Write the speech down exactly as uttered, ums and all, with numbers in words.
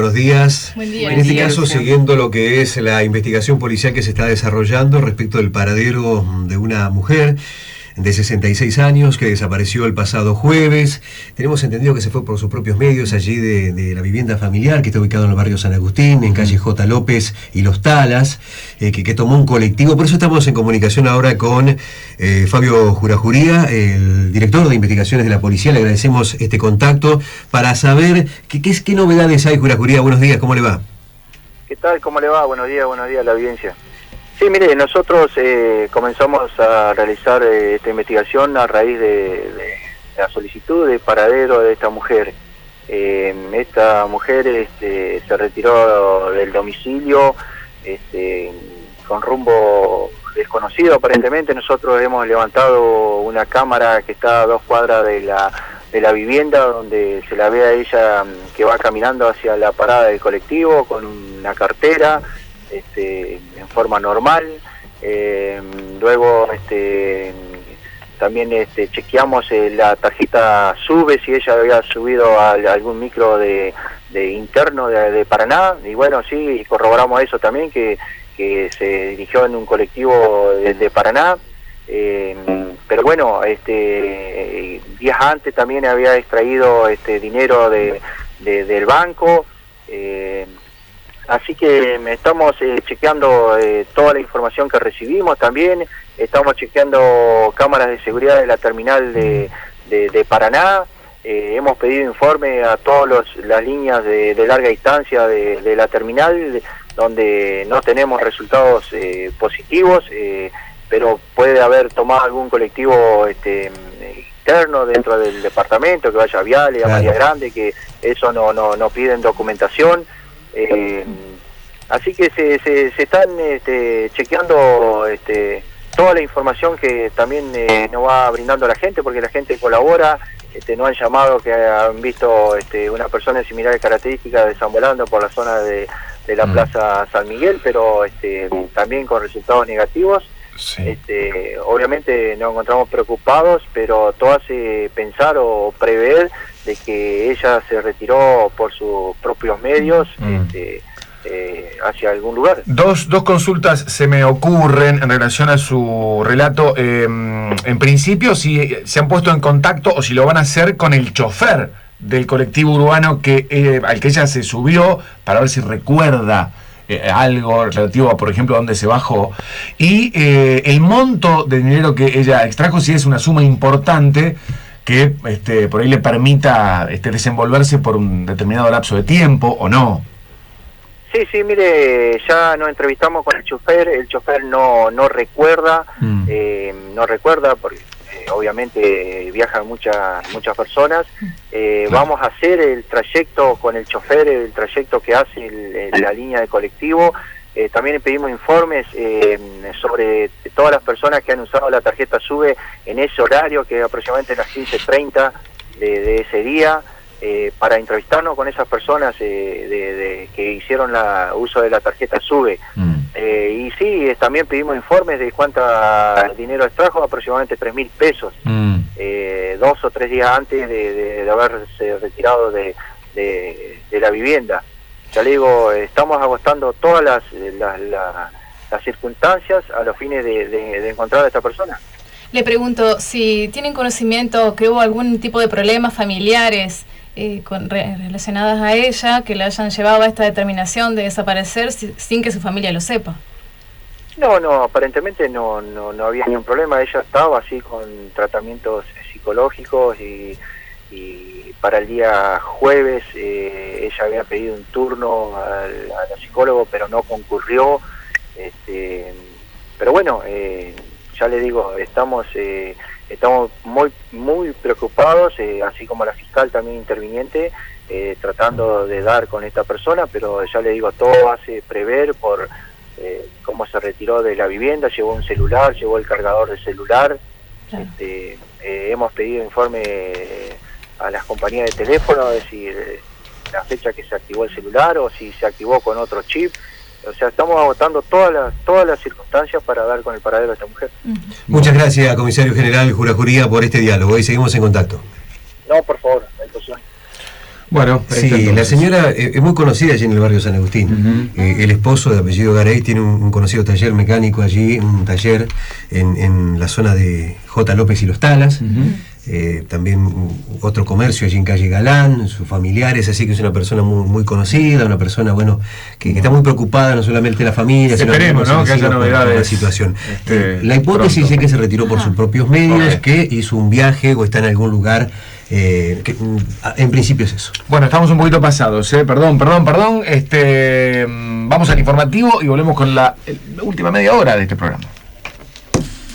buenos días. Buen día. En este Buen caso, día. siguiendo lo que es la investigación policial que se está desarrollando respecto del paradero de una mujer de sesenta y seis años que desapareció el pasado jueves. Tenemos entendido que se fue por sus propios medios allí de, de la vivienda familiar que está ubicado en el barrio San Agustín, en calle J. López y Los Talas, eh, que, que tomó un colectivo. Por eso estamos en comunicación ahora con eh, Fabio Jurajuría, el director de investigaciones de la policía. Le agradecemos este contacto para saber qué, qué, qué novedades hay. Jurajuría, buenos días, ¿cómo le va? ¿Qué tal? ¿Cómo le va? Buenos días, buenos días a la audiencia. Sí, mire, nosotros eh, comenzamos a realizar eh, esta investigación a raíz de, de la solicitud de paradero de esta mujer. Eh, esta mujer este, se retiró del domicilio este, con rumbo desconocido aparentemente. Nosotros hemos levantado una cámara que está a dos cuadras de la, de la vivienda, donde se la ve a ella que va caminando hacia la parada del colectivo con una cartera, Este, en forma normal. Eh, luego este, también este, chequeamos eh, la tarjeta SUBE, si ella había subido a, a algún micro de, de interno de, de Paraná, y bueno, sí, corroboramos eso también, que, que se dirigió en un colectivo de, de Paraná. Eh, pero bueno, este, días antes también había extraído este dinero de, de, del banco. eh, Así que estamos eh, chequeando eh, toda la información que recibimos también, estamos chequeando cámaras de seguridad de la terminal de, de, de Paraná, eh, hemos pedido informe a todas las líneas de, de larga distancia de, de la terminal, de, donde no tenemos resultados eh, positivos, eh, pero puede haber tomado algún colectivo este, interno dentro del departamento, que vaya a Viale, a María Grande, que eso no, no, no piden documentación. Eh, así que se, se, se están este, chequeando este, toda la información que también eh, nos va brindando la gente, porque la gente colabora. Este, nos han llamado que han visto este, una persona de similares características deambulando por la zona de, de la mm. Plaza San Miguel, pero este, también con resultados negativos. Sí. Este, obviamente nos encontramos preocupados, pero todo hace pensar o prever de que ella se retiró por sus propios medios mm. este, eh, hacia algún lugar. Dos, dos consultas se me ocurren en relación a su relato. Eh, en principio, si se han puesto en contacto o si lo van a hacer con el chofer del colectivo urbano que eh, al que ella se subió, para ver si recuerda Eh, algo relativo a, por ejemplo, a dónde se bajó, y eh, el monto de dinero que ella extrajo, si es una suma importante que este, por ahí le permita este, desenvolverse por un determinado lapso de tiempo, ¿o no? Sí, sí, mire, ya nos entrevistamos con el chofer, el chofer no, no recuerda, mm. eh, no recuerda porque eh, obviamente eh, viajan muchas muchas personas. Eh, claro. Vamos a hacer el trayecto con el chofer, el trayecto que hace el, el, la línea de colectivo. Eh, también pedimos informes eh, sobre todas las personas que han usado la tarjeta SUBE en ese horario, que es aproximadamente las quince treinta de, de ese día, eh, para entrevistarnos con esas personas eh, de, de, que hicieron la uso de la tarjeta SUBE. Mm. Eh, y sí, también pedimos informes de cuánto dinero extrajo, aproximadamente tres mil pesos, mm. eh, dos o tres días antes de, de, de haberse retirado de, de, de la vivienda. Ya le digo, estamos agotando todas las, las, las, las circunstancias a los fines de, de, de encontrar a esta persona. Le pregunto, si tienen conocimiento que hubo algún tipo de problemas familiares eh, con, re, relacionadas a ella, que la hayan llevado a esta determinación de desaparecer si, sin que su familia lo sepa. No, no, aparentemente no, no, no había ningún problema. Ella estaba así con tratamientos psicológicos y, y para el día jueves eh, ella había pedido un turno al, al psicólogo, pero no concurrió. Este, pero bueno, eh, ya le digo, estamos eh, estamos muy muy preocupados, eh, así como la fiscal también interviniente, eh, tratando de dar con esta persona, pero ya le digo, todo hace prever por eh, cómo se retiró de la vivienda, llevó un celular, llevó el cargador del celular. Claro. Este, eh, hemos pedido informe eh, a las compañías de teléfono, es decir, eh, la fecha que se activó el celular o si se activó con otro chip. O sea, estamos agotando todas las todas las circunstancias para dar con el paradero de esta mujer. Uh-huh. Muchas gracias, comisario general Jurajuría, por este diálogo y seguimos en contacto. No, por favor, entonces. Bueno, sí, la señora eh, es muy conocida allí en el barrio San Agustín. Uh-huh. eh, el esposo de apellido Garay tiene un, un conocido taller mecánico allí, un taller en, en la zona de J. López y Los Talas. Uh-huh. eh, también otro comercio allí en calle Galán, sus familiares, así que es una persona muy, muy conocida, una persona bueno que, que está muy preocupada, no solamente la familia, sino esperemos, ¿no? Que haya novedades. La situación. Este, eh, la hipótesis pronto. Es que se retiró por sus propios medios, okay. que hizo un viaje o está en algún lugar. Eh, que, en principio es eso. Bueno, estamos un poquito pasados, ¿eh? Perdón, perdón, perdón. Este, vamos al informativo y volvemos con la, la última media hora de este programa.